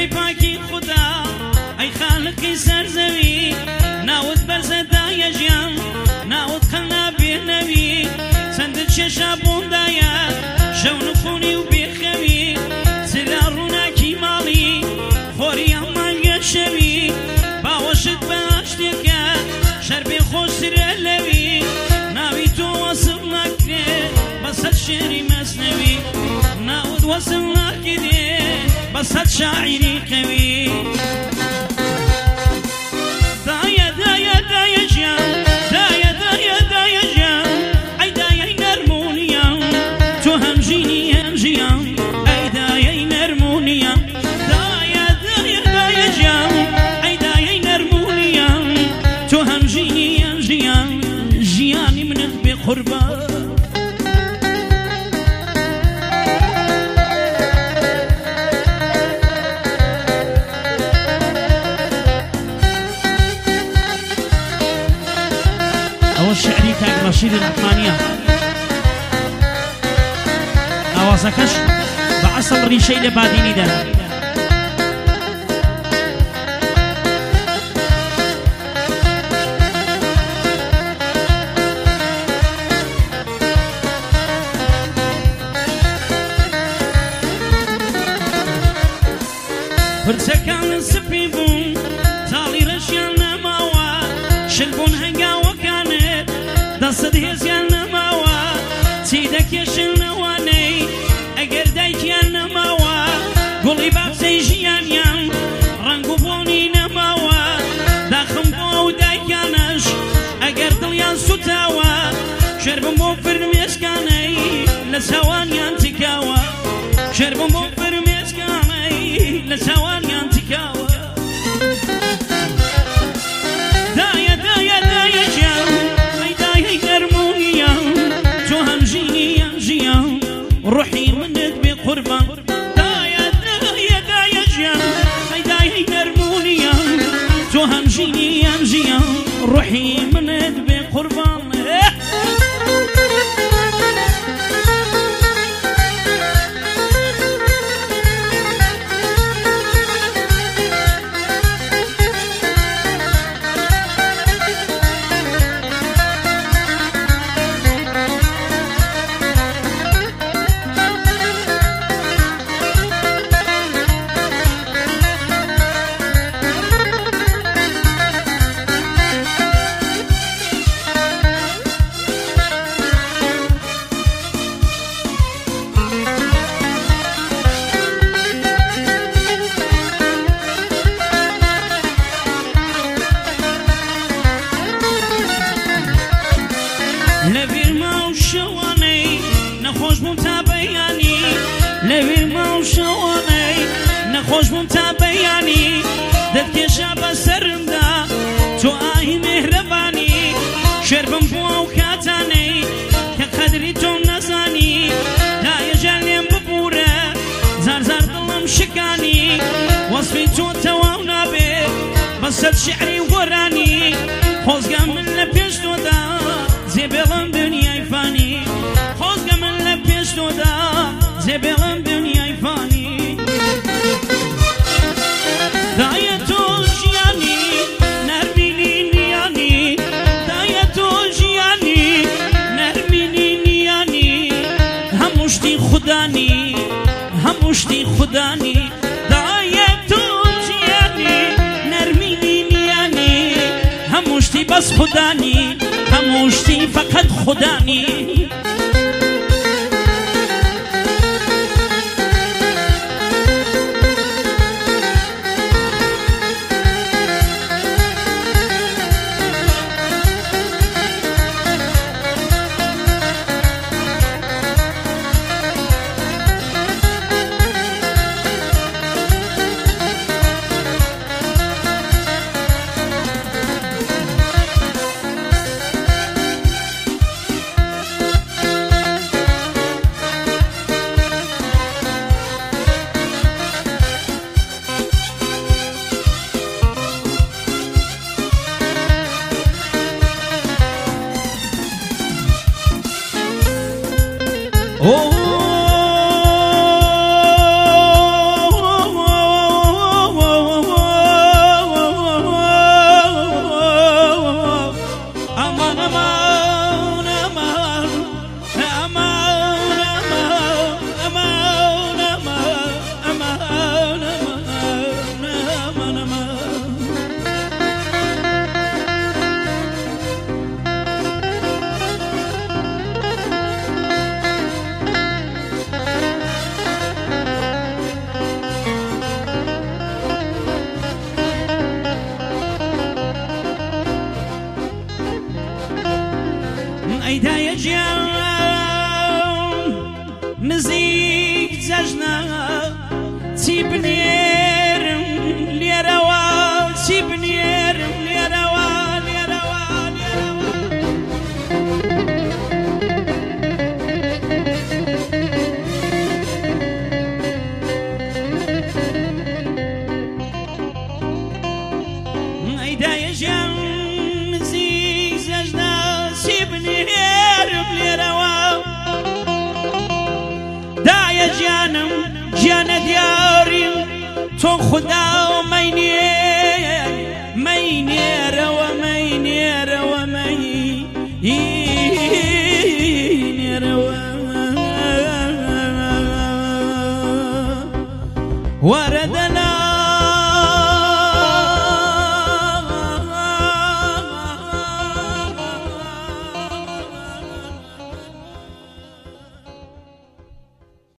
بێژی پاکی خوددا ئەی خالقی سەرزەوی ناوت بەرزەدایە ژیان ناوت خەڵنا بێنەوی چەندت چێشە بۆندایە شەو نخونی و بێخەوی سرا ڕووناکی ماڵی خۆری ئەمانگە شەوی باوەشت بە ئاشتێکە شەر بێ خۆشترە لەوی ناوی تۆ وەسڵ ناکرێ بەسەد شێری مەسنەوی ناوت وەسڵ ناکرێ بەسەد شاعیری قەوی دایە دایە دایە ژیان دایە دایە دایە ژیان ئەی دایەی نەرمونیان تۆ هەمژینی هەم ژیان ئەی دایەی نەرمونیان دایە دایە دایە ژیان ئەی دایەی نەرمونیان تۆ هەمژینی هەم ژیان ژیانی منت بێ قوربان شعری کاک ڕەشید ڕەحمانیە ئاوازەکەش بە عەسڵ ڕیشەی لە بادینیدا پرچەکانن سپی بوون تاڵی ڕەشیان نەماوە شل بوون هەنگاوەکانت دەستت هێزیان نەماوە چی دەکێشنەوانەی ئەگەر دایکیان نەماوە گوڵی بابزەی ژیانیان ڕەنگ و بۆنی نەماوە داخم بۆ ئەو دایکانەش ئەگەر دڵیان سوتاوە شێربم بۆ فرمێسکانەی لە چاوانیان تکاوە شێربم بۆ فرمێسکانەی لە چاوانیان تکاوە دایە دایە دایە ژیان روحي منك بقربان دايا دايا دايا جيان اي دايا نرمونيا تو همجيني همجيا روحي منك بقربان نەخۆش بووم تا بەیانی دەتکێشا بەسەرمدا تۆ ئاهی مێهرەبانی شێربم بۆ ئەو کاتانەی کە قەدری تۆم نەزانی دایەژان لێم ببوورە زار زار دڵم شکانی وەسفی تۆ تەواو نابێت بەسەر شیعری گۆرانی خۆزگە من لە پێش تۆدا جێبێڵم دنیای فانی خۆزگە من لە پێش تۆدا جێبێڵم دنیای فانی دایە تۆ ژیانی نەرمینی نیانی دایە تۆ ژیانی نەرمینی نیانی هەموو شتی خودانی هەموو شتی خودانی دایە تۆ ژیانی نەرمینی نیانی هەموو شتی بەس خودانی هەموو شتی فەقەت خودانی ئەیدایە گیان نزیک جەژنە چی بنێرم لێرەوە چی بنێرم لێرەوە لێرەوە ئەیدایە گیان نزیک جەژنە چی بنێرم لێرەوە دایە گیانم گیانە دیاری تۆ خوددا و مەینێ